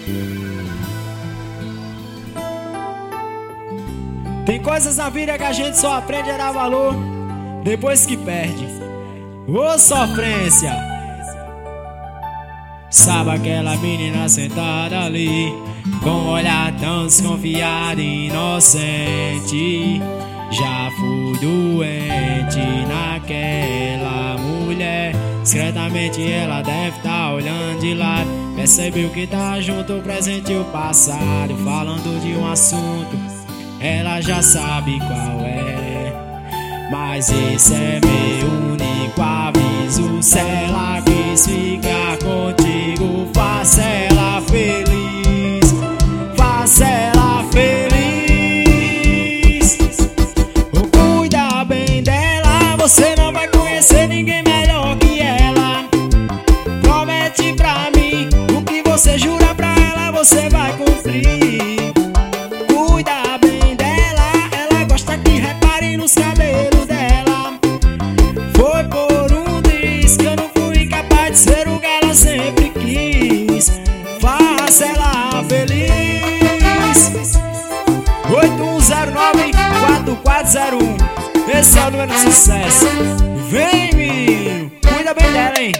Tem coisas na vida que a gente só aprende a dar valor depois que perde. Ô sofrência! Sabe aquela menina sentada ali, com um olhar tão desconfiado e inocente? Já fui doente naquela mulher. Discretamente ela deve tá olhando de lado. Percebeu que tá junto o presente e o passado. Falando de um assunto, ela já sabe qual é. Mas esse é meu único aviso: se ela quis ficar contigo, faça ela feliz, faça ela feliz. Cuida bem dela, você não vai conhecer ninguém melhor que ela. Promete pra mim, o que você jura pra ela, você vai cumprir. Cuida bem dela, ela gosta que repare nos cabelos dela. Foi por um triz que eu não fui capaz de ser o que ela sempre quis. Faça ela feliz. 8109-4401, esse é o número de sucesso. Vem, menino, cuida bem dela, hein?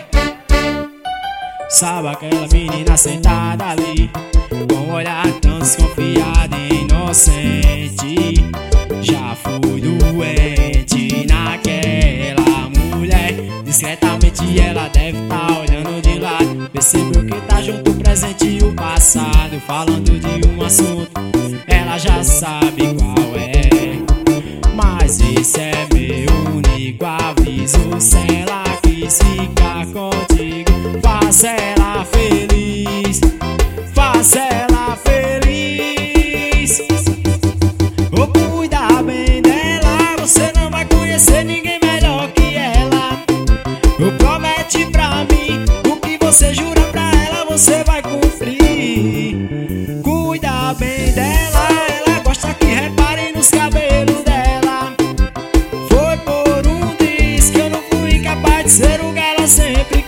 Sabe aquela menina sentada ali, com um olhar tão desconfiado e inocente? Já fui doente naquela mulher. Discretamente ela deve tá olhando de lado. Percebeu que tá junto o presente e o passado. Falando de um assunto, ela já sabe qual é. Mas esse é meu único aviso: se ela quis ficar contigo, faça ela feliz, faça ela feliz. Oh, cuida bem dela, você não vai conhecer ninguém melhor que ela. Oh, promete pra mim, o que você jura pra ela, você vai cumprir. Cuida bem dela, ela gosta que repare nos cabelos dela. Foi por um triz que eu não fui capaz de ser o que ela sempre